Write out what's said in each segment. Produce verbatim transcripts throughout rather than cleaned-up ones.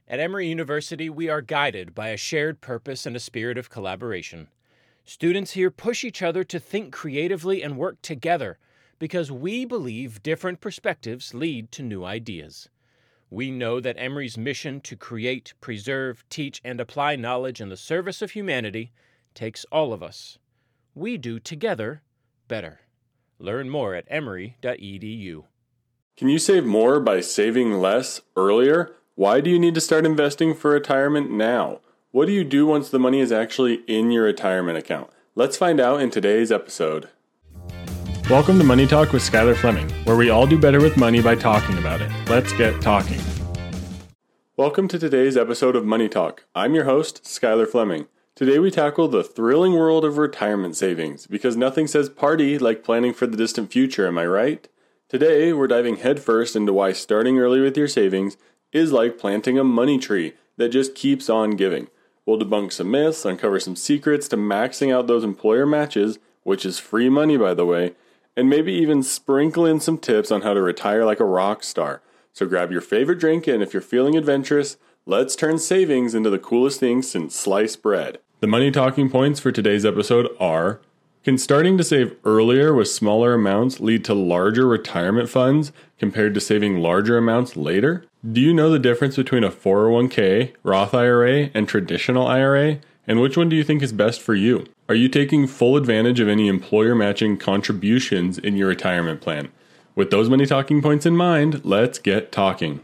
At Emory University, we are guided by a shared purpose and a spirit of collaboration. Students here push each other to think creatively and work together because we believe different perspectives lead to new ideas. We know that Emory's mission to create, preserve, teach, and apply knowledge in the service of humanity takes all of us. We do together better. Learn more at emory dot e d u. Can you save more by saving less earlier? Why do you need to start investing for retirement now? What do you do once the money is actually in your retirement account? Let's find out in today's episode. Welcome to Money Talk with Skylar Fleming, where we all do better with money by talking about it. Let's get talking. Welcome to today's episode of Money Talk. I'm your host, Skylar Fleming. Today we tackle the thrilling world of retirement savings, because nothing says party like planning for the distant future, am I right? Today we're diving headfirst into why starting early with your savings is like planting a money tree that just keeps on giving. We'll debunk some myths, uncover some secrets to maxing out those employer matches, which is free money by the way, and maybe even sprinkle in some tips on how to retire like a rock star. So grab your favorite drink, and if you're feeling adventurous, let's turn savings into the coolest thing since sliced bread. The money talking points for today's episode are: can starting to save earlier with smaller amounts lead to larger retirement funds compared to saving larger amounts later? Do you know the difference between a four oh one k, Roth I R A, and traditional I R A? And which one do you think is best for you? Are you taking full advantage of any employer matching contributions in your retirement plan? With those money talking points in mind, let's get talking.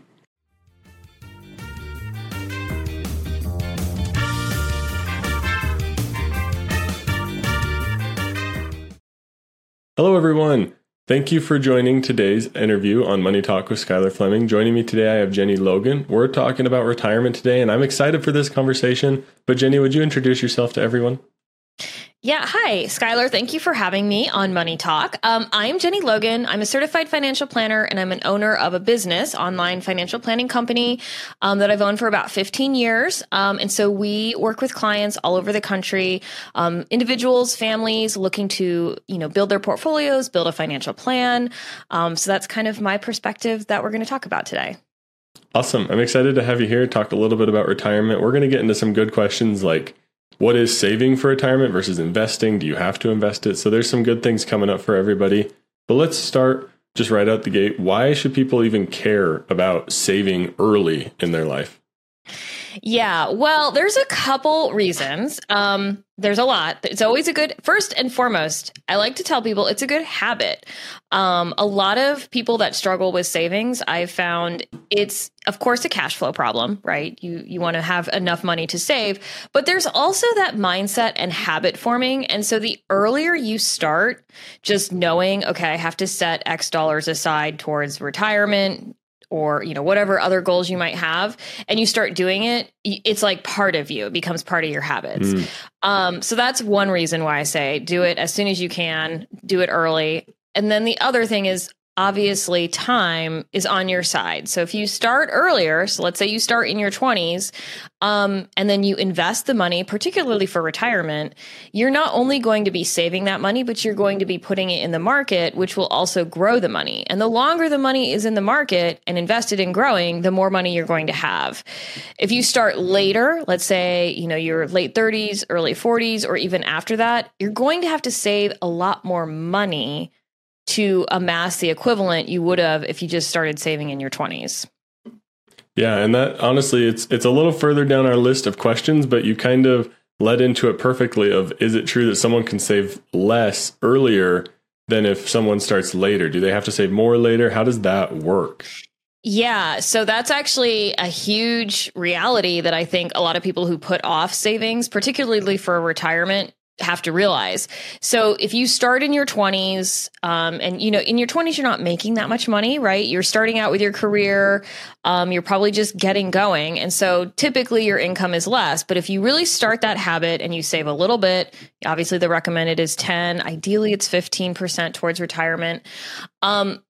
Hello, everyone. Thank you for joining today's interview on Money Talk with Skylar Fleming. Joining me today, I have Jenny Logan. We're talking about retirement today, and I'm excited for this conversation. But Jenny, would you introduce yourself to everyone? Yeah. Hi, Skylar. Thank you for having me on Money Talk. Um, I'm Jenny Logan. I'm a certified financial planner, and I'm an owner of a business, online financial planning company um, that I've owned for about fifteen years. Um, and so we work with clients all over the country, um, individuals, families looking to, you know, build their portfolios, build a financial plan. Um, so that's kind of my perspective that we're going to talk about today. Awesome. I'm excited to have you here, talk a little bit about retirement. We're going to get into some good questions like, what is saving for retirement versus investing? Do you have to invest it? So there's some good things coming up for everybody. But let's start just right out the gate. Why should people even care about saving early in their life? Yeah, well, there's a couple reasons. Um, there's a lot. It's always a good, first and foremost, I like to tell people it's a good habit. Um, a lot of people that struggle with savings, I've found it's, of course, a cash flow problem, right? You you want to have enough money to save, but there's also that mindset and habit forming. And so the earlier you start just knowing, okay, I have to set X dollars aside towards retirement, or, you know, whatever other goals you might have, and you start doing it, it's like part of you. It becomes part of your habits. Mm. Um, so that's one reason why I say do it as soon as you can, do it early. And then the other thing is, obviously, time is on your side. So if you start earlier, so let's say you start in your twenties, um, and then you invest the money, particularly for retirement, you're not only going to be saving that money, but you're going to be putting it in the market, which will also grow the money. And the longer the money is in the market and invested in growing, the more money you're going to have. If you start later, let's say, you know, your late thirties, early forties, or even after that, you're going to have to save a lot more money to amass the equivalent you would have if you just started saving in your twenties. Yeah, and that honestly, it's it's a little further down our list of questions, but you kind of led into it perfectly of, is it true that someone can save less earlier than if someone starts later? Do they have to save more later? How does that work? Yeah, so that's actually a huge reality that I think a lot of people who put off savings, particularly for retirement, have to realize. So if you start in your twenties, um, and, you know, in your twenties, you're not making that much money, right? You're starting out with your career. Um, you're probably just getting going. And so typically your income is less. But if you really start that habit and you save a little bit, obviously the recommended is ten, ideally it's fifteen percent towards retirement. Um,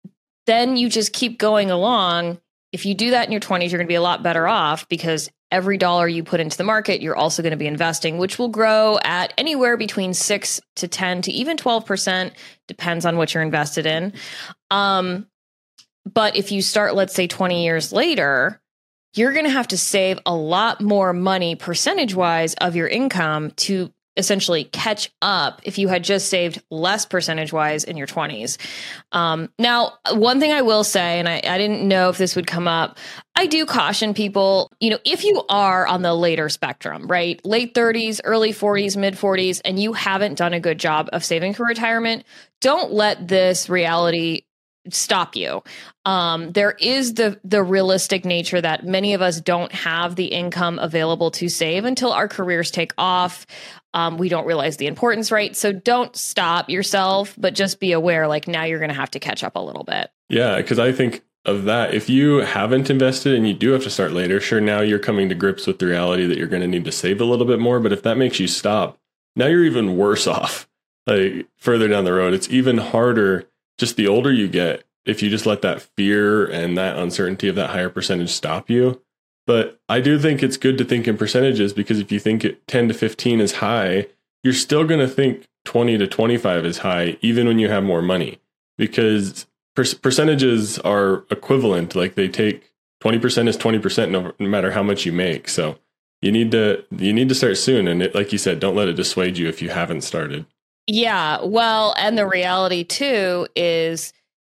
then you just keep going along. If you do that in your twenties, you're going to be a lot better off, because every dollar you put into the market, you're also going to be investing, which will grow at anywhere between six to ten to even twelve percent, depends on what you're invested in. Um, but if you start, let's say twenty years later, you're going to have to save a lot more money percentage wise of your income to essentially catch up if you had just saved less percentage wise in your twenties. Um, now, one thing I will say, and I, I didn't know if this would come up, I do caution people, you know, if you are on the later spectrum, right? Late thirties, early forties, mid forties, and you haven't done a good job of saving for retirement, don't let this reality stop you. Um, there is the the realistic nature that many of us don't have the income available to save until our careers take off. Um, we don't realize the importance, right? So don't stop yourself, but just be aware, like now you're going to have to catch up a little bit. Yeah, because I think of that, if you haven't invested and you do have to start later, sure, now you're coming to grips with the reality that you're going to need to save a little bit more. But if that makes you stop, now you're even worse off. Like further down the road, it's even harder. Just the older you get, if you just let that fear and that uncertainty of that higher percentage stop you. But I do think it's good to think in percentages, because if you think it ten to fifteen is high, you're still going to think twenty to twenty-five is high, even when you have more money, because per- percentages are equivalent. Like they take twenty percent is twenty percent no, no matter how much you make. So you need to, you need to start soon. And it, like you said, don't let it dissuade you if you haven't started. Yeah. Well, and the reality too is,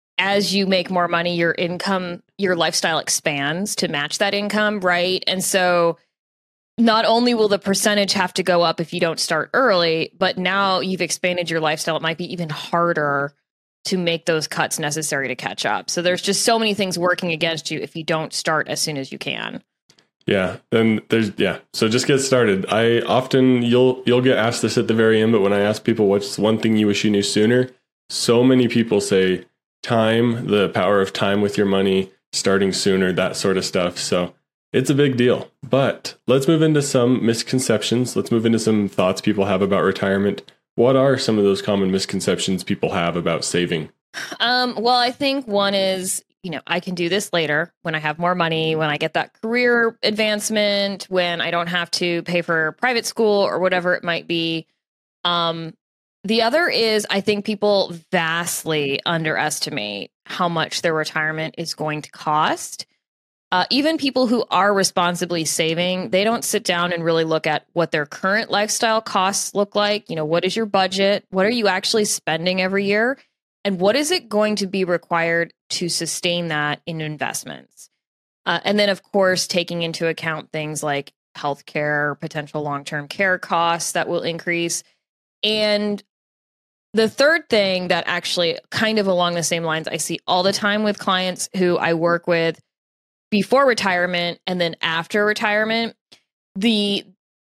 as you make more money, your income, your lifestyle expands to match that income, right? And so not only will the percentage have to go up if you don't start early, but now you've expanded your lifestyle. It might be even harder to make those cuts necessary to catch up. So there's just so many things working against you if you don't start as soon as you can. Yeah. And there's, yeah. So just get started. I often, you'll, you'll get asked this at the very end, but when I ask people, what's one thing you wish you knew sooner? So many people say, time, the power of time with your money, starting sooner, that sort of stuff. So it's a big deal. But let's move into some misconceptions. Let's move into some thoughts people have about retirement. What are some of those common misconceptions people have about saving? Um, well, I think one is, you know, I can do this later when I have more money, when I get that career advancement, when I don't have to pay for private school or whatever it might be. Um, The other is, I think people vastly underestimate how much their retirement is going to cost. Uh, even people who are responsibly saving, they don't sit down and really look at what their current lifestyle costs look like. You know, what is your budget? What are you actually spending every year? And what is it going to be required to sustain that in investments? Uh, and then, of course, taking into account things like healthcare, potential long-term care costs that will increase. And the third thing that actually kind of along the same lines I see all the time with clients who I work with before retirement and then after retirement, the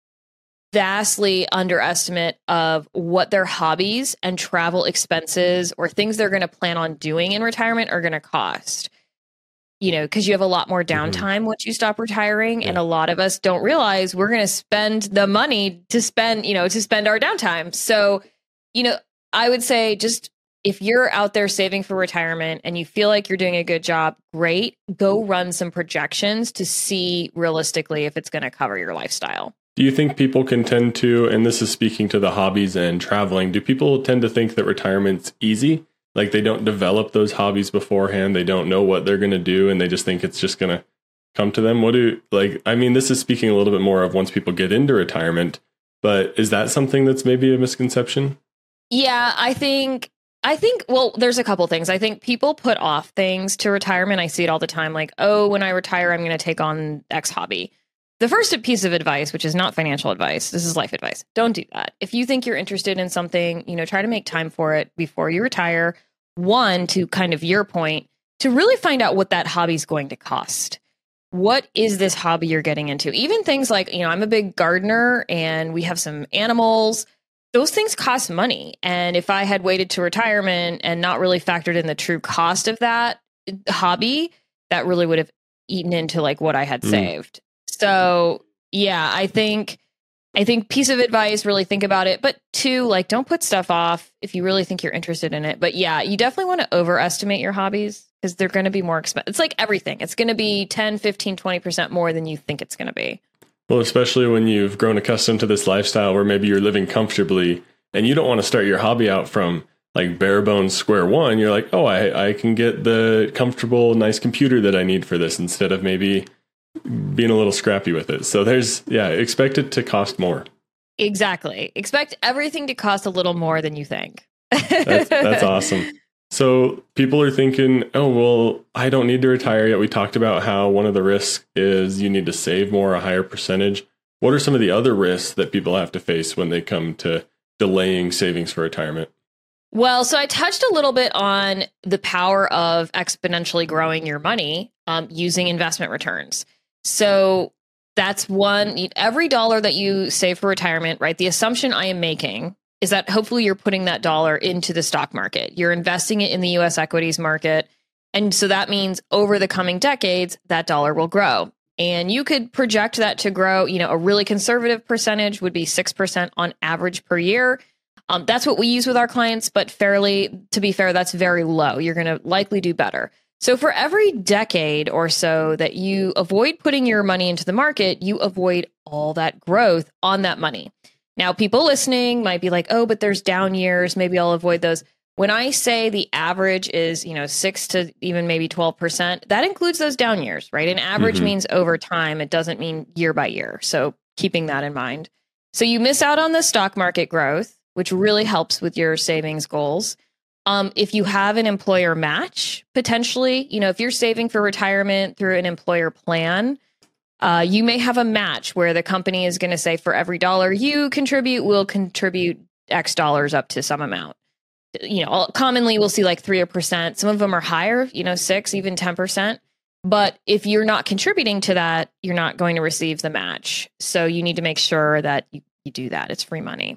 vastly underestimate of what their hobbies and travel expenses or things they're going to plan on doing in retirement are going to cost. You know, because you have a lot more downtime mm-hmm. once you stop retiring. Yeah. And a lot of us don't realize we're going to spend the money to spend, you know, to spend our downtime. So, you know, I would say just if you're out there saving for retirement and you feel like you're doing a good job, great. Go run some projections to see realistically if it's going to cover your lifestyle. Do you think people can tend to, and this is speaking to the hobbies and traveling, do people tend to think that retirement's easy? Like they don't develop those hobbies beforehand. They don't know what they're going to do. And they just think it's just going to come to them. What do like, I mean, this is speaking a little bit more of once people get into retirement, but is that something that's maybe a misconception? Yeah, I think, I think, well, there's a couple things. I think people put off things to retirement. I see it all the time. Like, oh, when I retire, I'm going to take on X hobby. The first piece of advice, which is not financial advice, this is life advice. Don't do that. If you think you're interested in something, you know, try to make time for it before you retire. One, to kind of your point, to really find out what that hobby is going to cost. What is this hobby you're getting into? Even things like, you know, I'm a big gardener and we have some animals. Those things cost money. And if I had waited to retirement and not really factored in the true cost of that hobby, that really would have eaten into like what I had mm. saved. So, yeah, I think I think piece of advice, really think about it. But two, like, don't put stuff off if you really think you're interested in it. But yeah, you definitely want to overestimate your hobbies because they're going to be more expensive. It's like everything. It's going to be ten, fifteen, twenty percent more than you think it's going to be. Well, especially when you've grown accustomed to this lifestyle where maybe you're living comfortably and you don't want to start your hobby out from like bare bones square one. You're like, oh, I, I can get the comfortable, nice computer that I need for this instead of maybe being a little scrappy with it. So there's, yeah, expect it to cost more. Exactly. Expect everything to cost a little more than you think. That's, that's awesome. So people are thinking, oh, well, I don't need to retire yet. We talked about how one of the risks is you need to save more, a higher percentage. What are some of the other risks that people have to face when they come to delaying savings for retirement? Well, so I touched a little bit on the power of exponentially growing your money um, using investment returns. So that's one, every dollar that you save for retirement, right? The assumption I am making is that hopefully you're putting that dollar into the stock market. You're investing it in the U S equities market. And so that means over the coming decades, that dollar will grow. And you could project that to grow, you know, a really conservative percentage would be six percent on average per year. Um, that's what we use with our clients, but fairly, to be fair, that's very low. You're going to likely do better. So for every decade or so that you avoid putting your money into the market, you avoid all that growth on that money. Now, people listening might be like, oh, but there's down years. Maybe I'll avoid those. When I say the average is, you know, six to even maybe twelve percent, that includes those down years, right? An average mm-hmm. means over time. It doesn't mean year by year. So keeping that in mind. So you miss out on the stock market growth, which really helps with your savings goals. Um, if you have an employer match, potentially, you know, if you're saving for retirement through an employer plan, uh, you may have a match where the company is going to say for every dollar you contribute, we'll contribute X dollars up to some amount. You know, commonly we'll see like three percent. Some of them are higher, you know, six, even ten percent. But if you're not contributing to that, you're not going to receive the match. So you need to make sure that you, you do that. It's free money.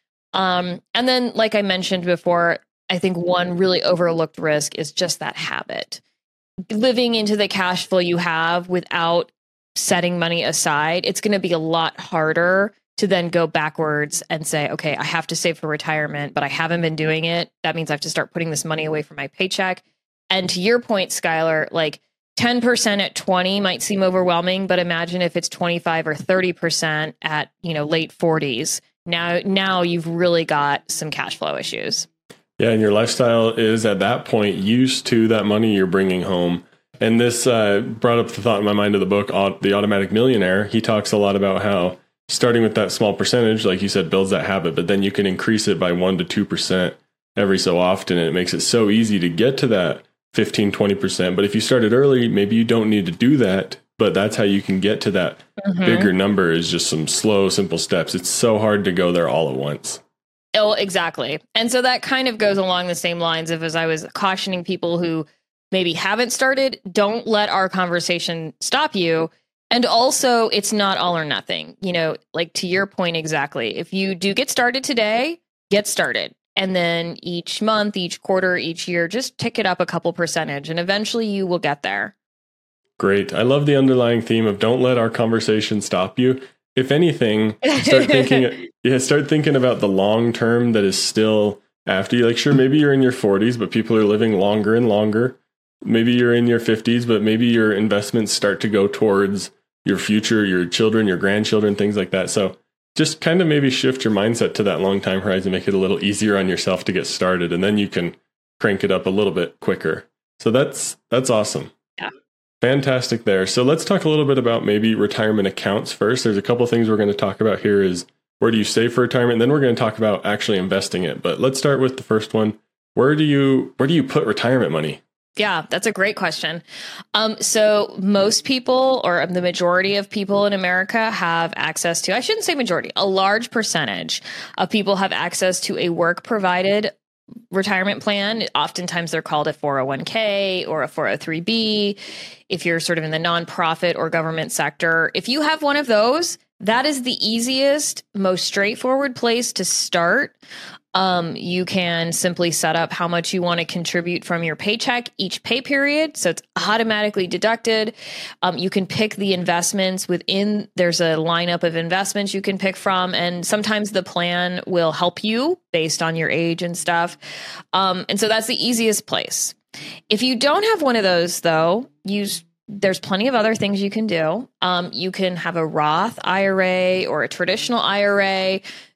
Um, and then, like I mentioned before, I think one really overlooked risk is just that habit. Living into the cash flow you have without setting money aside, it's going to be a lot harder to then go backwards and say, okay, I have to save for retirement, but I haven't been doing it. That means I have to start putting this money away from my paycheck. And to your point, Skylar, like ten percent at twenty might seem overwhelming, but imagine if it's twenty-five or thirty percent at, you know, late forties. Now, now you've really got some cash flow issues. Yeah, and your lifestyle is at that point used to that money you're bringing home. And this uh, brought up the thought in my mind of the book, The Automatic Millionaire. He talks a lot about how starting with that small percentage, like you said, builds that habit, but then you can increase it by one to two percent every so often. And it makes it so easy to get to that fifteen, twenty percent. But if you started early, maybe you don't need to do that. But that's how you can get to that mm-hmm. bigger number, is just some slow, simple steps. It's so hard to go there all at once. Oh, exactly. And so that kind of goes along the same lines of, as I was cautioning people who maybe haven't started, don't let our conversation stop you. And also, it's not all or nothing. You know, like to your point exactly, if you do get started today, get started. And then each month, each quarter, each year, just tick it up a couple percentage, and eventually you will get there. Great. I love the underlying theme of don't let our conversation stop you. If anything, start thinking yeah, start thinking about the long term that is still after you. Like, sure, maybe you're in your forties, but people are living longer and longer. Maybe you're in your fifties, but maybe your investments start to go towards your future, your children, your grandchildren, things like that. So just kind of maybe shift your mindset to that long time horizon, make it a little easier on yourself to get started, and then you can crank it up a little bit quicker. So that's that's awesome. Yeah. Fantastic there. So let's talk a little bit about maybe retirement accounts first. There's a couple things we're going to talk about here is where do you save for retirement? And then we're going to talk about actually investing it. But let's start with the first one. Where do you where do you put retirement money? Yeah, that's a great question. Um, so most people, or the majority of people in America, have access to, I shouldn't say majority, a large percentage of people have access to a work-provided retirement plan. Oftentimes they're called a four oh one k or a four oh three b. If you're sort of in the nonprofit or government sector, if you have one of those, that is the easiest, most straightforward place to start. Um, you can simply set up how much you want to contribute from your paycheck each pay period. So it's automatically deducted. Um, you can pick the investments within, there's a lineup of investments you can pick from. And sometimes the plan will help you based on your age and stuff. Um, and so that's the easiest place. If you don't have one of those though, use there's plenty of other things you can do. Um, you can have a Roth I R A or a traditional I R A.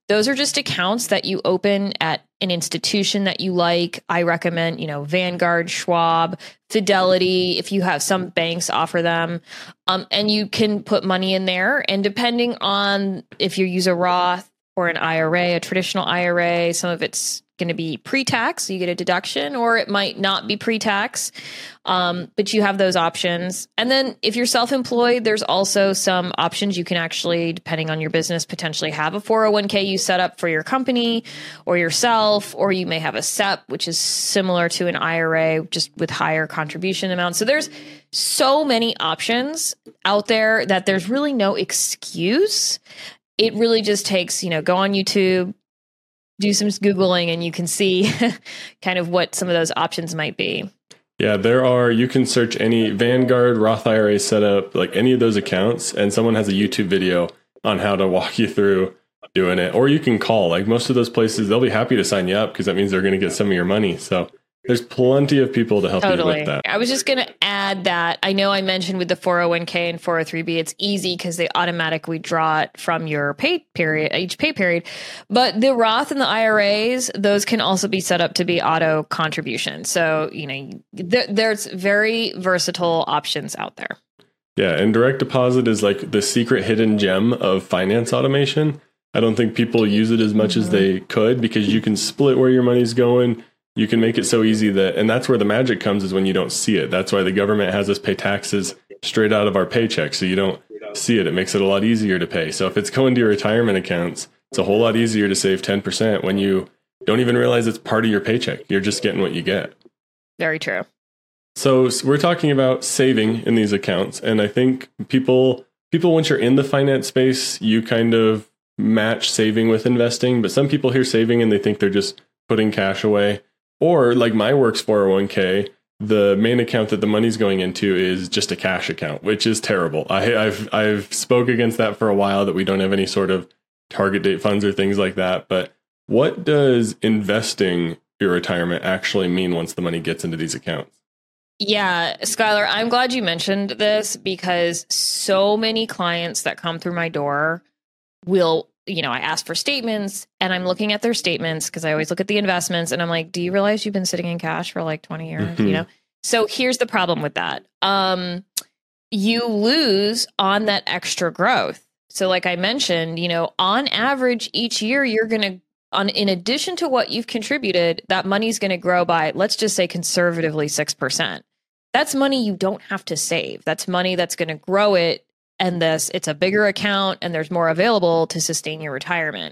those are just accounts that you open at an institution that you like. I recommend, you know, Vanguard, Schwab, Fidelity, if you have some banks offer them. Um, and you can put money in there. And depending on if you use a Roth or an I R A, a traditional I R A, some of it's going to be pre-tax, so you get a deduction, or it might not be pre-tax, um, but you have those options. And then if you're self-employed, there's also some options you can actually, depending on your business, potentially have a four oh one k you set up for your company or yourself, or you may have a S E P, which is similar to an I R A, just with higher contribution amounts. So there's so many options out there that there's really no excuse. It really just takes, you know, go on YouTube, do some Googling, and you can see kind of what some of those options might be. Yeah, there are, you can search any Vanguard, Roth I R A setup, like any of those accounts, and someone has a YouTube video on how to walk you through doing it. Or you can call, like most of those places, they'll be happy to sign you up because that means they're going to get some of your money. So there's plenty of people to help totally. you with that. I was just going to add that I know I mentioned with the four oh one k and four oh three b, it's easy because they automatically draw it from your pay period, each pay period. But the Roth and the I R As, those can also be set up to be auto contribution. So, you know, th- there's very versatile options out there. Yeah, and direct deposit is like the secret hidden gem of finance automation. I don't think people use it as much mm-hmm. as they could because you can split where your money's going. You can make it so easy that, and that's where the magic comes, is when you don't see it. That's why the government has us pay taxes straight out of our paycheck, so you don't see it. It makes it a lot easier to pay. So if it's going to your retirement accounts, it's a whole lot easier to save ten percent when you don't even realize it's part of your paycheck. You're just getting what you get. Very true. So we're talking about saving in these accounts, and I think people, people once you're in the finance space, you kind of match saving with investing, but some people hear saving and they think they're just putting cash away. Or like my work's four oh one k, the main account that the money's going into is just a cash account, which is terrible. I, I've I've spoke against that for a while, that we don't have any sort of target date funds or things like that. But what does investing your retirement actually mean once the money gets into these accounts? Yeah, Skylar, I'm glad you mentioned this because so many clients that come through my door will, you know, I ask for statements and I'm looking at their statements because I always look at the investments and I'm like, do you realize you've been sitting in cash for like twenty years? Mm-hmm. You know, so here's the problem with that. Um, you lose on that extra growth. So like I mentioned, you know, on average each year, you're going to, on in addition to what you've contributed, that money's going to grow by, let's just say conservatively six percent. That's money you don't have to save. That's money that's going to grow it. And this, it's a bigger account and there's more available to sustain your retirement.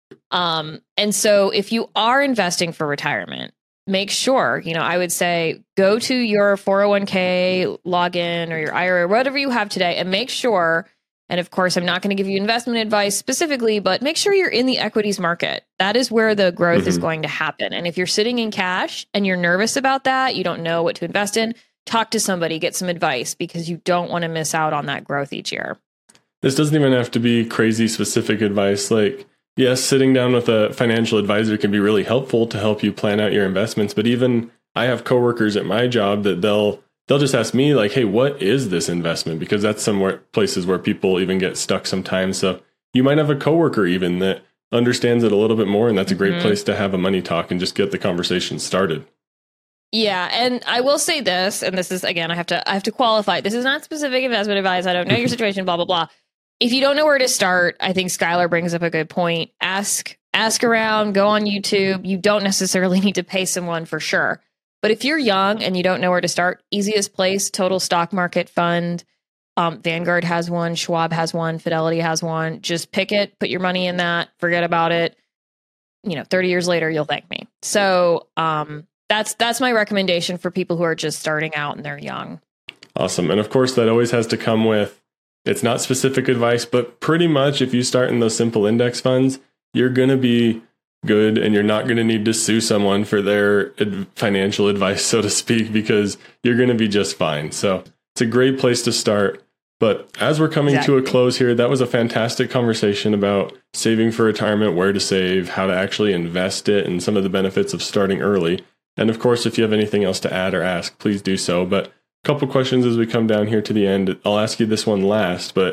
Um, and so if you are investing for retirement, make sure, you know, I would say go to your four oh one k login or your I R A, whatever you have today, and make sure, and of course, I'm not going to give you investment advice specifically, but make sure you're in the equities market. That is where the growth mm-hmm. is going to happen. And if you're sitting in cash and you're nervous about that, you don't know what to invest in, talk to somebody, get some advice, because you don't want to miss out on that growth each year. This doesn't even have to be crazy specific advice. Like, yes, sitting down with a financial advisor can be really helpful to help you plan out your investments. But even I have coworkers at my job that they'll they'll just ask me like, hey, what is this investment? Because that's somewhere places where people even get stuck sometimes. So you might have a coworker even that understands it a little bit more. And that's a great mm-hmm. place to have a money talk and just get the conversation started. Yeah, and I will say this, and this is, again, I have to I have to qualify. This is not specific investment advice. I don't know your situation, blah, blah, blah. If you don't know where to start, I think Skylar brings up a good point. Ask ask around, go on YouTube. You don't necessarily need to pay someone for sure. But if you're young and you don't know where to start, easiest place, Total Stock Market Fund. Um, Vanguard has one, Schwab has one, Fidelity has one. Just pick it, put your money in that, forget about it. You know, thirty years later, you'll thank me. So, um, That's that's my recommendation for people who are just starting out and they're young. Awesome. And of course, that always has to come with, it's not specific advice, but pretty much if you start in those simple index funds, you're going to be good and you're not going to need to sue someone for their ad- financial advice, so to speak, because you're going to be just fine. So it's a great place to start. But as we're coming exactly. to a close here, that was a fantastic conversation about saving for retirement, where to save, how to actually invest it, and some of the benefits of starting early. And of course, if you have anything else to add or ask, please do so. But a couple questions as we come down here to the end. I'll ask you this one last, but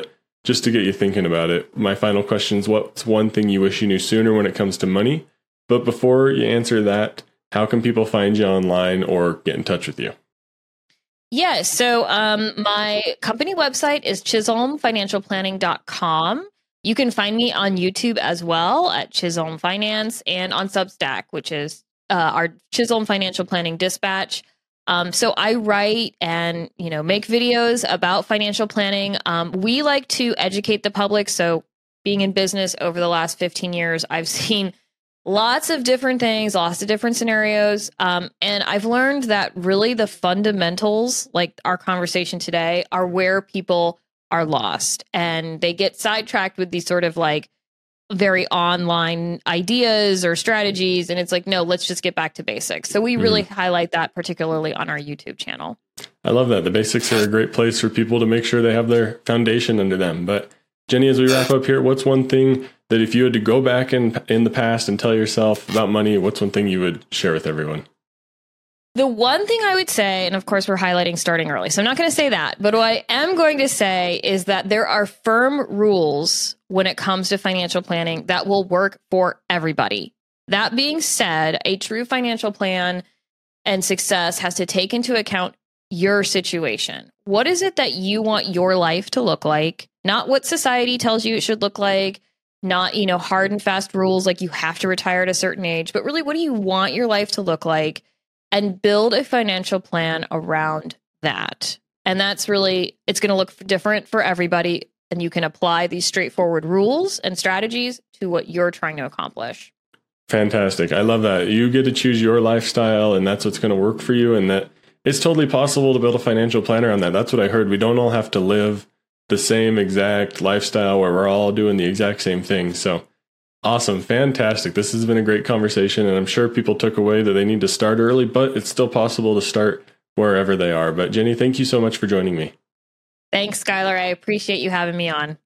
just to get you thinking about it, my final question is, what's one thing you wish you knew sooner when it comes to money? But before you answer that, how can people find you online or get in touch with you? Yeah, so um, my company website is chisholm financial planning dot com. You can find me on YouTube as well at Chisholm Finance, and on Substack, which is uh, our Chisholm Financial Planning Dispatch. Um, so I write and, you know, make videos about financial planning. Um, we like to educate the public. So being in business over the last fifteen years, I've seen lots of different things, lots of different scenarios. Um, and I've learned that really the fundamentals, like our conversation today, are where people are lost, and they get sidetracked with these sort of like very online ideas or strategies. And it's like, no, let's just get back to basics. So we really mm. highlight that particularly on our YouTube channel. I love that. The basics are a great place for people to make sure they have their foundation under them. But Jenny, as we wrap up here, what's one thing that if you had to go back in, in the past and tell yourself about money, what's one thing you would share with everyone? The one thing I would say, and of course we're highlighting starting early, so I'm not going to say that, but what I am going to say is that there are firm rules when it comes to financial planning that will work for everybody. That being said, a true financial plan and success has to take into account your situation. What is it that you want your life to look like? Not what society tells you it should look like, not, you know, hard and fast rules like you have to retire at a certain age, but really, what do you want your life to look like? And build a financial plan around that. And that's really, it's going to look different for everybody. And you can apply these straightforward rules and strategies to what you're trying to accomplish. Fantastic. I love that. You get to choose your lifestyle, and that's what's going to work for you. And that it's totally possible to build a financial plan around that. That's what I heard. We don't all have to live the same exact lifestyle where we're all doing the exact same thing. So awesome. Fantastic. This has been a great conversation, and I'm sure people took away that they need to start early, but it's still possible to start wherever they are. But Jenny, thank you so much for joining me. Thanks, Skylar. I appreciate you having me on.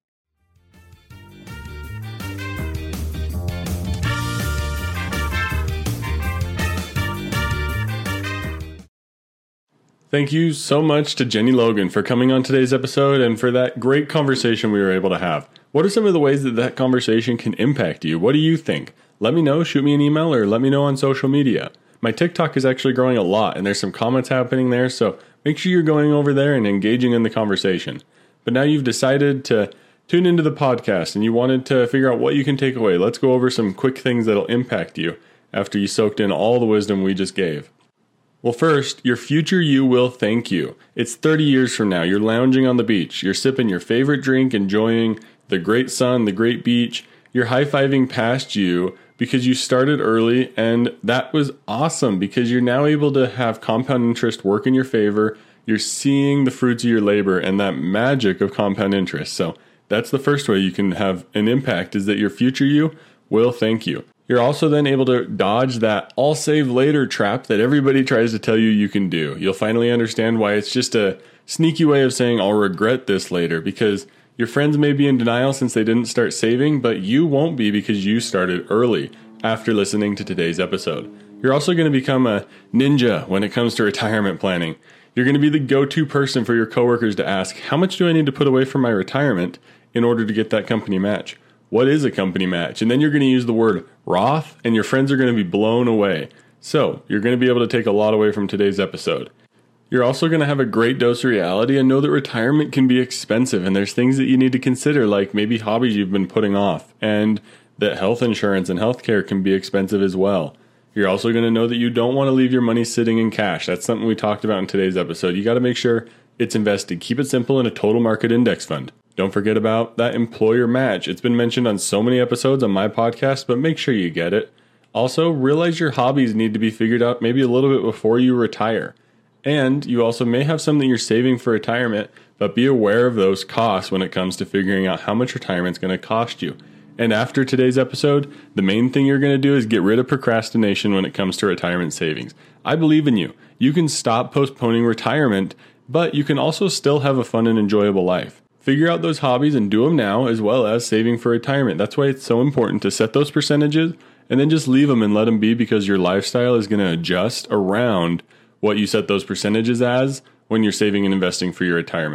Thank you so much to Jenny Logan for coming on today's episode and for that great conversation we were able to have. What are some of the ways that that conversation can impact you? What do you think? Let me know, shoot me an email, or let me know on social media. My TikTok is actually growing a lot, and there's some comments happening there, so make sure you're going over there and engaging in the conversation. But now you've decided to tune into the podcast, and you wanted to figure out what you can take away. Let's go over some quick things that'll impact you after you soaked in all the wisdom we just gave. Well, first, your future you will thank you. It's thirty years from now. You're lounging on the beach. You're sipping your favorite drink, enjoying the great sun, the great beach. You're high-fiving past you because you started early, and that was awesome because you're now able to have compound interest work in your favor. You're seeing the fruits of your labor and that magic of compound interest. So that's the first way you can have an impact, is that your future you will thank you. You're also then able to dodge that I'll save later trap that everybody tries to tell you you can do. You'll finally understand why it's just a sneaky way of saying I'll regret this later, because your friends may be in denial since they didn't start saving, but you won't be because you started early after listening to today's episode. You're also going to become a ninja when it comes to retirement planning. You're going to be the go-to person for your coworkers to ask, how much do I need to put away for my retirement in order to get that company match? What is a company match? And then you're going to use the word Roth, and your friends are going to be blown away. So you're going to be able to take a lot away from today's episode. You're also going to have a great dose of reality and know that retirement can be expensive, and there's things that you need to consider, like maybe hobbies you've been putting off, and that health insurance and healthcare can be expensive as well. You're also going to know that you don't want to leave your money sitting in cash. That's something we talked about in today's episode. You got to make sure it's invested. Keep it simple in a total market index fund. Don't forget about that employer match. It's been mentioned on so many episodes on my podcast, but make sure you get it. Also, realize your hobbies need to be figured out maybe a little bit before you retire. And you also may have some that you're saving for retirement, but be aware of those costs when it comes to figuring out how much retirement's going to cost you. And after today's episode, the main thing you're going to do is get rid of procrastination when it comes to retirement savings. I believe in you. You can stop postponing retirement, but you can also still have a fun and enjoyable life. Figure out those hobbies and do them now, as well as saving for retirement. That's why it's so important to set those percentages and then just leave them and let them be, because your lifestyle is going to adjust around what you set those percentages as when you're saving and investing for your retirement.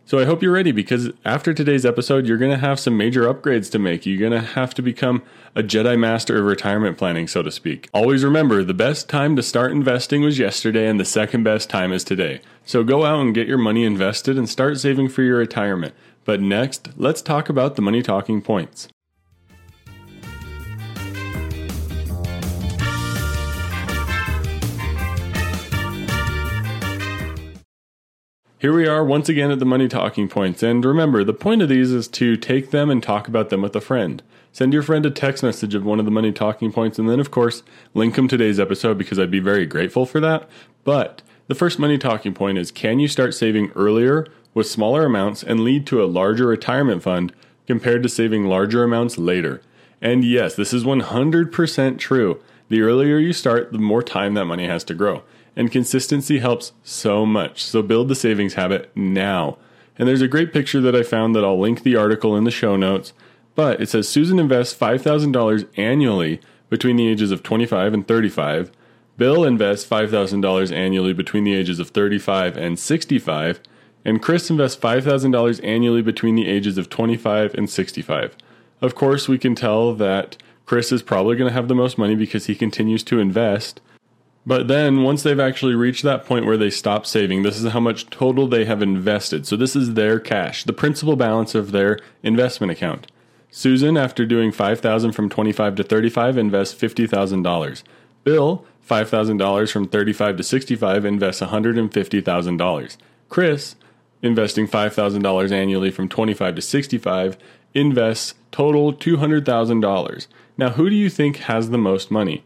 So I hope you're ready, because after today's episode, you're going to have some major upgrades to make. You're going to have to become a Jedi Master of retirement planning, so to speak. Always remember, the best time to start investing was yesterday, and the second best time is today. So go out and get your money invested and start saving for your retirement. But next, let's talk about the money talking points. Here we are once again at the money talking points, and remember, the point of these is to take them and talk about them with a friend. Send your friend a text message of one of the money talking points, and then of course, link them today's episode, because I'd be very grateful for that. But the first money talking point is, can you start saving earlier with smaller amounts and lead to a larger retirement fund compared to saving larger amounts later? And yes, this is one hundred percent true. The earlier you start, the more time that money has to grow. And consistency helps so much. So build the savings habit now. And there's a great picture that I found that I'll link the article in the show notes. But it says Susan invests five thousand dollars annually between the ages of twenty-five and thirty-five. Bill invests five thousand dollars annually between the ages of thirty-five and sixty-five. And Chris invests five thousand dollars annually between the ages of twenty-five and sixty-five. Of course, we can tell that Chris is probably going to have the most money because he continues to invest. But then, once they've actually reached that point where they stop saving, this is how much total they have invested. So this is their cash, the principal balance of their investment account. Susan, after doing five thousand dollars from twenty-five to thirty-five, invests fifty thousand dollars. Bill, five thousand dollars from thirty-five to sixty-five, invests one hundred fifty thousand dollars. Chris, investing five thousand dollars annually from twenty-five to sixty-five, invests total two hundred thousand dollars. Now, who do you think has the most money?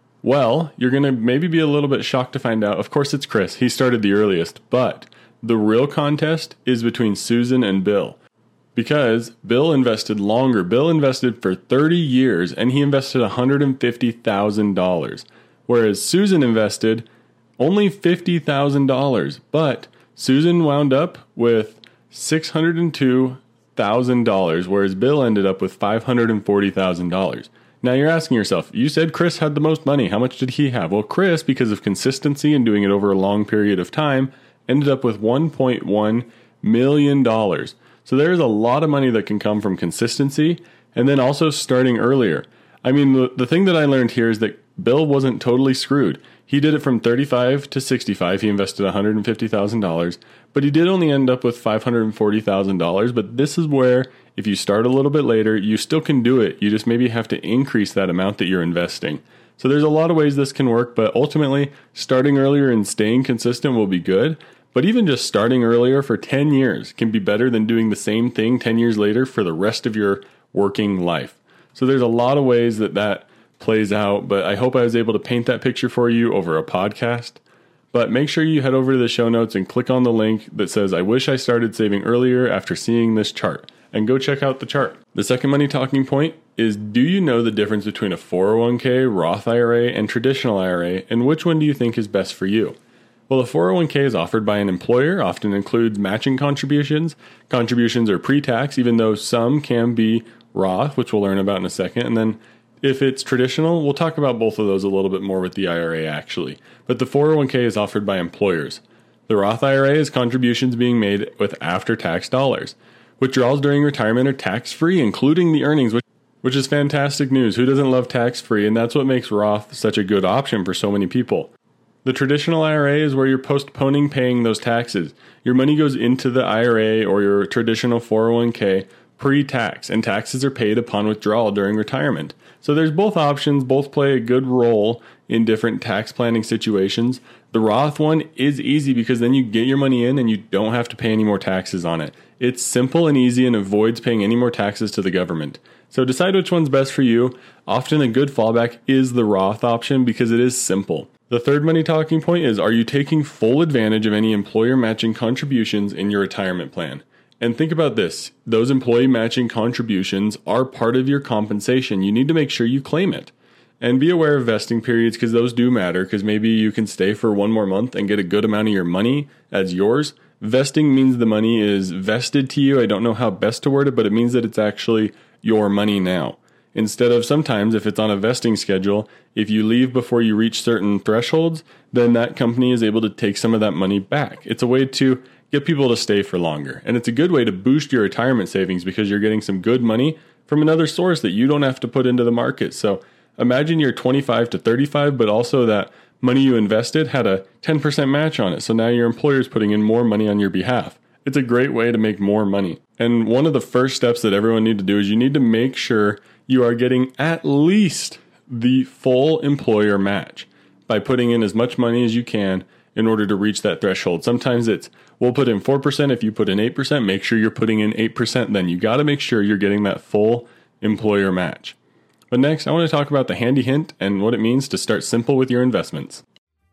Well, you're going to maybe be a little bit shocked to find out. Of course, it's Chris. He started the earliest, but the real contest is between Susan and Bill, because Bill invested longer. Bill invested for thirty years, and he invested one hundred fifty thousand dollars, whereas Susan invested only fifty thousand dollars, but Susan wound up with six hundred two thousand dollars, whereas Bill ended up with five hundred forty thousand dollars. Now you're asking yourself, you said Chris had the most money. How much did he have? Well, Chris, because of consistency and doing it over a long period of time, ended up with one point one million dollars. So there's a lot of money that can come from consistency and then also starting earlier. I mean, the, the thing that I learned here is that Bill wasn't totally screwed. He did it from thirty-five to sixty-five. He invested one hundred fifty thousand dollars, but he did only end up with five hundred forty thousand dollars. But this is where, if you start a little bit later, you still can do it. You just maybe have to increase that amount that you're investing. So there's a lot of ways this can work, but ultimately, starting earlier and staying consistent will be good. But even just starting earlier for ten years can be better than doing the same thing ten years later for the rest of your working life. So there's a lot of ways that that plays out, but I hope I was able to paint that picture for you over a podcast. But make sure you head over to the show notes and click on the link that says, I wish I started saving earlier after seeing this chart, and go check out the chart. The second money talking point is, do you know the difference between a four oh one k, Roth I R A, and traditional I R A, and which one do you think is best for you? Well, a four oh one k is offered by an employer, often includes matching contributions. Contributions are pre-tax, even though some can be Roth, which we'll learn about in a second, and then if it's traditional, we'll talk about both of those a little bit more with the I R A actually. But the four oh one k is offered by employers. The Roth I R A is contributions being made with after-tax dollars. Withdrawals during retirement are tax-free, including the earnings, which, which is fantastic news. Who doesn't love tax-free? And that's what makes Roth such a good option for so many people. The traditional I R A is where you're postponing paying those taxes. Your money goes into the I R A or your traditional four oh one k pre-tax, and taxes are paid upon withdrawal during retirement. So there's both options, both play a good role in different tax planning situations. The Roth one is easy because then you get your money in and you don't have to pay any more taxes on it. It's simple and easy and avoids paying any more taxes to the government. So decide which one's best for you. Often a good fallback is the Roth option because it is simple. The third money talking point is, are you taking full advantage of any employer matching contributions in your retirement plan? And think about this, those employee matching contributions are part of your compensation. You need to make sure you claim it. And be aware of vesting periods, because those do matter, because maybe you can stay for one more month and get a good amount of your money as yours. Vesting means the money is vested to you. I don't know how best to word it, but it means that it's actually your money now. Instead of sometimes, if it's on a vesting schedule, if you leave before you reach certain thresholds, then that company is able to take some of that money back. It's a way to get people to stay for longer. And it's a good way to boost your retirement savings because you're getting some good money from another source that you don't have to put into the market. So imagine you're twenty-five to thirty-five, but also that money you invested had a ten percent match on it. So now your employer is putting in more money on your behalf. It's a great way to make more money. And one of the first steps that everyone needs to do is you need to make sure you are getting at least the full employer match by putting in as much money as you can in order to reach that threshold. Sometimes it's, we'll put in four percent. If you put in eight percent, make sure you're putting in eight percent. Then you got to make sure you're getting that full employer match. But next, I want to talk about the handy hint and what it means to start simple with your investments.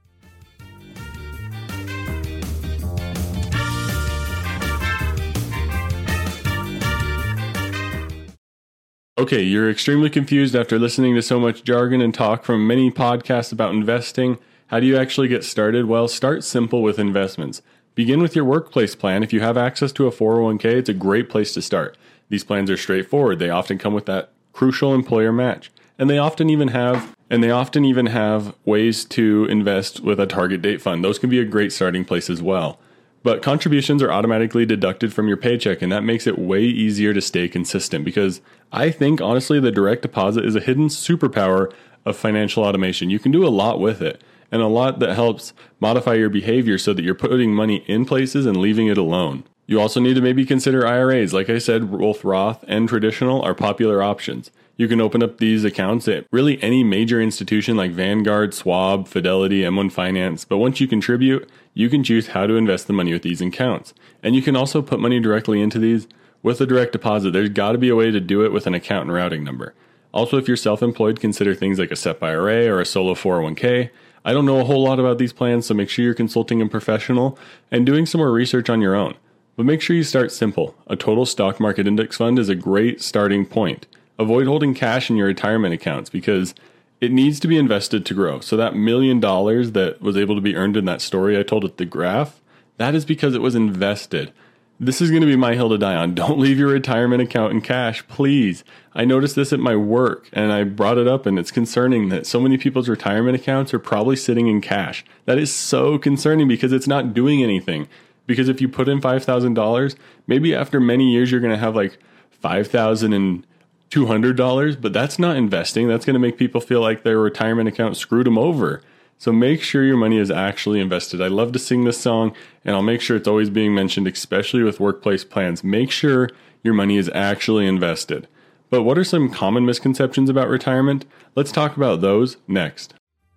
Okay, you're extremely confused after listening to so much jargon and talk from many podcasts about investing. How do you actually get started? Well, start simple with investments. Begin with your workplace plan. If you have access to a four oh one k, it's a great place to start. These plans are straightforward. They often come with that crucial employer match. And they often even have and they often even have ways to invest with a target date fund. Those can be a great starting place as well. But contributions are automatically deducted from your paycheck, and that makes it way easier to stay consistent because I think, honestly, the direct deposit is a hidden superpower of financial automation. You can do a lot with it, and a lot that helps modify your behavior so that you're putting money in places and leaving it alone. You also need to maybe consider I R As. Like I said, both Roth and traditional are popular options. You can open up these accounts at really any major institution like Vanguard, Schwab, Fidelity, M one Finance. But once you contribute, you can choose how to invest the money with these accounts. And you can also put money directly into these with a direct deposit. There's got to be a way to do it with an account and routing number. Also, if you're self-employed, consider things like a S E P I R A or a solo four oh one k. I don't know a whole lot about these plans, so make sure you're consulting a professional and doing some more research on your own. But make sure you start simple. A total stock market index fund is a great starting point. Avoid holding cash in your retirement accounts because it needs to be invested to grow. So that million dollars that was able to be earned in that story I told at the graph, that is because it was invested. This is going to be my hill to die on. Don't leave your retirement account in cash, please. I noticed this at my work and I brought it up, and it's concerning that so many people's retirement accounts are probably sitting in cash. That is so concerning because it's not doing anything. Because if you put in five thousand dollars, maybe after many years you're going to have like five thousand two hundred dollars, but that's not investing. That's going to make people feel like their retirement account screwed them over. So make sure your money is actually invested. I love to sing this song, and I'll make sure it's always being mentioned, especially with workplace plans. Make sure your money is actually invested. But what are some common misconceptions about retirement? Let's talk about those next.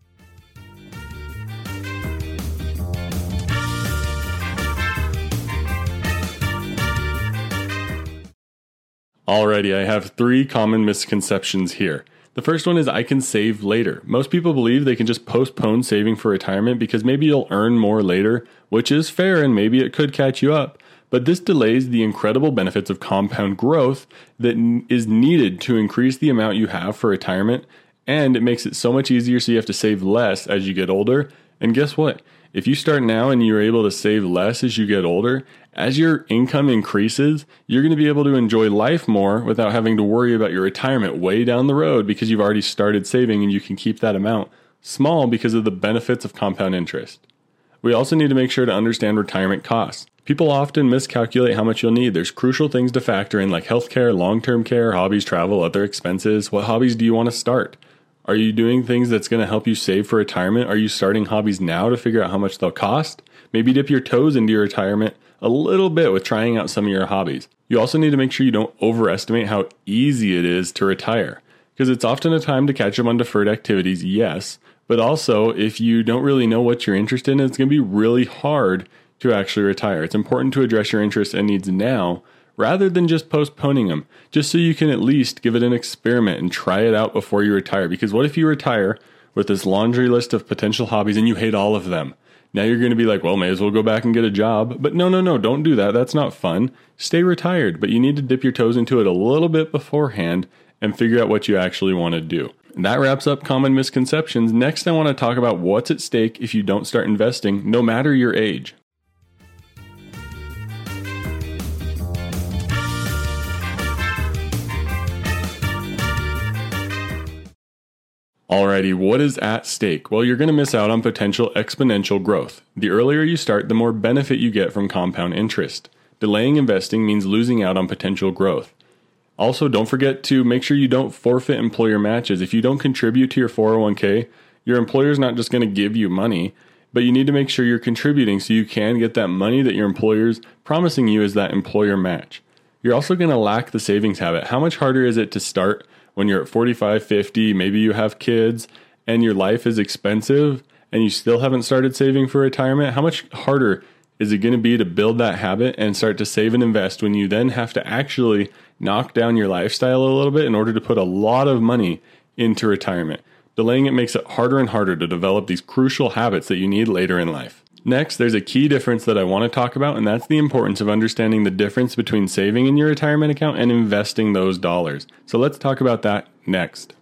Alrighty, I have three common misconceptions here. The first one is I can save later. Most people believe they can just postpone saving for retirement because maybe you'll earn more later, which is fair and maybe it could catch you up. But this delays the incredible benefits of compound growth that is needed to increase the amount you have for retirement, and it makes it so much easier so you have to save less as you get older. And guess what? If you start now and you're able to save less as you get older, as your income increases, you're going to be able to enjoy life more without having to worry about your retirement way down the road because you've already started saving and you can keep that amount small because of the benefits of compound interest. We also need to make sure to understand retirement costs. People often miscalculate how much you'll need. There's crucial things to factor in like healthcare, long-term care, hobbies, travel, other expenses. What hobbies do you want to start? Are you doing things that's going to help you save for retirement? Are you starting hobbies now to figure out how much they'll cost? Maybe dip your toes into your retirement a little bit with trying out some of your hobbies. You also need to make sure you don't overestimate how easy it is to retire, because it's often a time to catch up on deferred activities, yes, but also if you don't really know what you're interested in, it's going to be really hard to actually retire. It's important to address your interests and needs now rather than just postponing them, just so you can at least give it an experiment and try it out before you retire. Because what if you retire with this laundry list of potential hobbies and you hate all of them? Now you're going to be like, well, may as well go back and get a job. But no, no, no, don't do that. That's not fun. Stay retired, but you need to dip your toes into it a little bit beforehand and figure out what you actually want to do. And that wraps up common misconceptions. Next, I want to talk about what's at stake if you don't start investing, no matter your age. Alrighty, what is at stake? Well, you're going to miss out on potential exponential growth. The earlier you start, the more benefit you get from compound interest. Delaying investing means losing out on potential growth. Also, don't forget to make sure you don't forfeit employer matches. If you don't contribute to your four oh one k, your employer's not just going to give you money, but you need to make sure you're contributing so you can get that money that your employer's promising you as that employer match. You're also going to lack the savings habit. How much harder is it to start when you're at forty-five, fifty, maybe you have kids and your life is expensive and you still haven't started saving for retirement? How much harder is it going to be to build that habit and start to save and invest when you then have to actually knock down your lifestyle a little bit in order to put a lot of money into retirement? Delaying it makes it harder and harder to develop these crucial habits that you need later in life. Next, there's a key difference that I want to talk about, and that's the importance of understanding the difference between saving in your retirement account and investing those dollars. So let's talk about that next.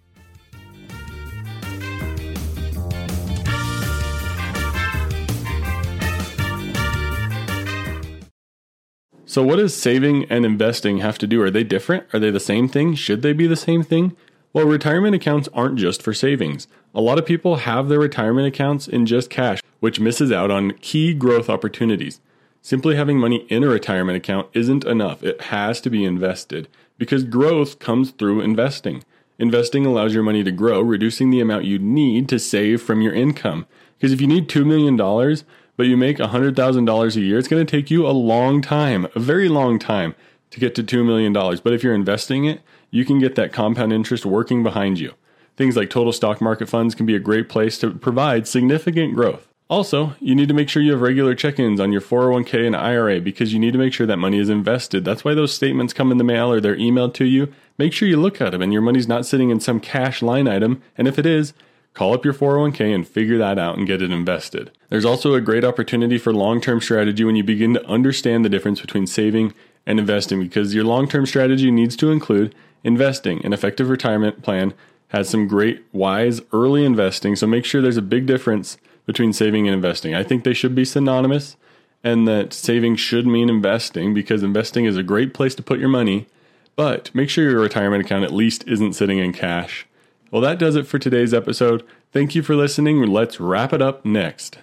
So what does saving and investing have to do? Are they different? Are they the same thing? Should they be the same thing? Well, retirement accounts aren't just for savings. A lot of people have their retirement accounts in just cash, which misses out on key growth opportunities. Simply having money in a retirement account isn't enough. It has to be invested because growth comes through investing. Investing allows your money to grow, reducing the amount you need to save from your income. Because if you need two million dollars, but you make one hundred thousand dollars a year, it's going to take you a long time, a very long time to get to two million dollars. But if you're investing it, you can get that compound interest working behind you. Things like total stock market funds can be a great place to provide significant growth. Also, you need to make sure you have regular check-ins on your four oh one k and I R A because you need to make sure that money is invested. That's why those statements come in the mail or they're emailed to you. Make sure you look at them and your money's not sitting in some cash line item. And if it is, call up your four oh one k and figure that out and get it invested. There's also a great opportunity for long-term strategy when you begin to understand the difference between saving and investing because your long-term strategy needs to include investing. An effective retirement plan has some great, wise, early investing, so make sure there's a big difference between saving and investing. I think they should be synonymous and that saving should mean investing because investing is a great place to put your money, but make sure your retirement account at least isn't sitting in cash. Well, that does it for today's episode. Thank you for listening. Let's wrap it up next.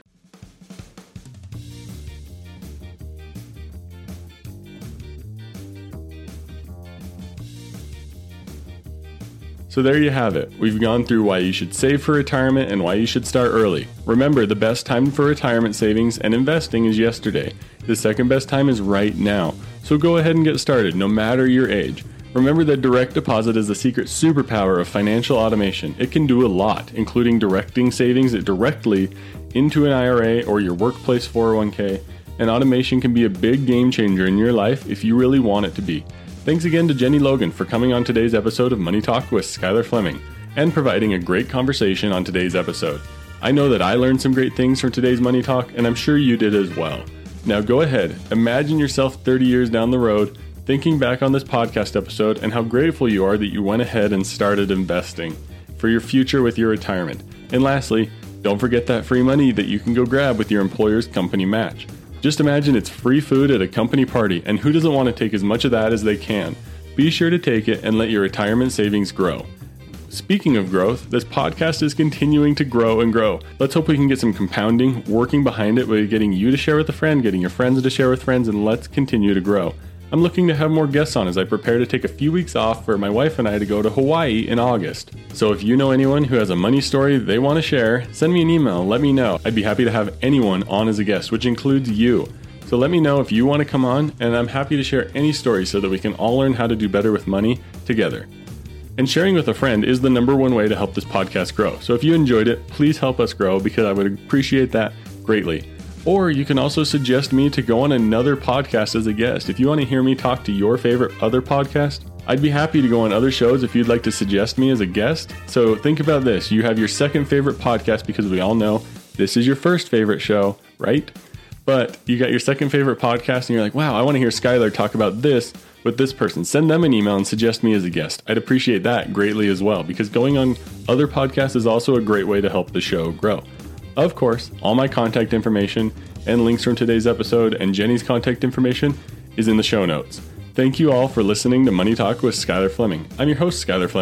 So there you have it. We've gone through why you should save for retirement and why you should start early. Remember, the best time for retirement savings and investing is yesterday. The second best time is right now. So go ahead and get started, no matter your age. Remember that direct deposit is the secret superpower of financial automation. It can do a lot, including directing savings directly into an I R A or your workplace four oh one k. And automation can be a big game changer in your life if you really want it to be. Thanks again to Jenny Logan for coming on today's episode of Money Talk with Skylar Fleming and providing a great conversation on today's episode. I know that I learned some great things from today's Money Talk, and I'm sure you did as well. Now go ahead, imagine yourself thirty years down the road, thinking back on this podcast episode and how grateful you are that you went ahead and started investing for your future with your retirement. And lastly, don't forget that free money that you can go grab with your employer's company match. Just imagine it's free food at a company party, and who doesn't want to take as much of that as they can? Be sure to take it and let your retirement savings grow. Speaking of growth, this podcast is continuing to grow and grow. Let's hope we can get some compounding working behind it by getting you to share with a friend, getting your friends to share with friends, and let's continue to grow. I'm looking to have more guests on as I prepare to take a few weeks off for my wife and I to go to Hawaii in August. So if you know anyone who has a money story they want to share, send me an email, let me know. I'd be happy to have anyone on as a guest, which includes you. So let me know if you want to come on, and I'm happy to share any story so that we can all learn how to do better with money together. And sharing with a friend is the number one way to help this podcast grow. So if you enjoyed it, please help us grow because I would appreciate that greatly. Or you can also suggest me to go on another podcast as a guest. If you want to hear me talk to your favorite other podcast, I'd be happy to go on other shows if you'd like to suggest me as a guest. So think about this. You have your second favorite podcast because we all know this is your first favorite show, right? But you got your second favorite podcast and you're like, wow, I want to hear Skylar talk about this with this person. Send them an email and suggest me as a guest. I'd appreciate that greatly as well because going on other podcasts is also a great way to help the show grow. Of course, all my contact information and links from today's episode and Jenny's contact information is in the show notes. Thank you all for listening to Money Talk with Skylar Fleming. I'm your host, Skylar Fleming.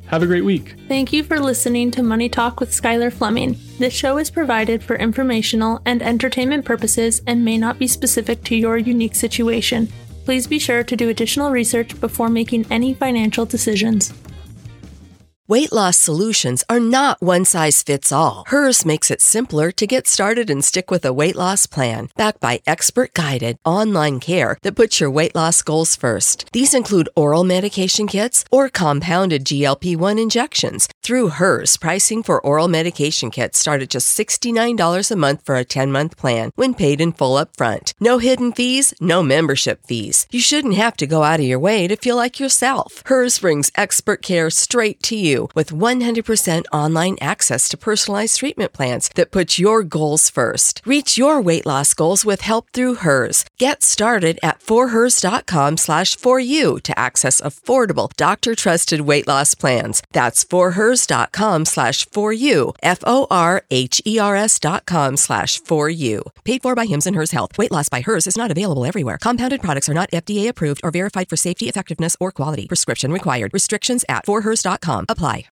Have a great week. Thank you for listening to Money Talk with Skylar Fleming. This show is provided for informational and entertainment purposes and may not be specific to your unique situation. Please be sure to do additional research before making any financial decisions. Weight loss solutions are not one size fits all. Hers makes it simpler to get started and stick with a weight loss plan, backed by expert-guided online care that puts your weight loss goals first. These include oral medication kits or compounded G L P one injections. Through Hers, pricing for oral medication kits start at just sixty-nine dollars a month for a ten-month plan when paid in full upfront. No hidden fees, no membership fees. You shouldn't have to go out of your way to feel like yourself. Hers brings expert care straight to you with one hundred percent online access to personalized treatment plans that put your goals first. Reach your weight loss goals with help through Hers. Get started at forhers.com slash for you to access affordable, doctor-trusted weight loss plans. That's forhers.com slash for you, F O R H E R S dot com slash for you. Paid for by Hims and Hers Health. Weight loss by Hers is not available everywhere. Compounded products are not F D A approved or verified for safety, effectiveness, or quality. Prescription required. Restrictions at forhers dot com apply.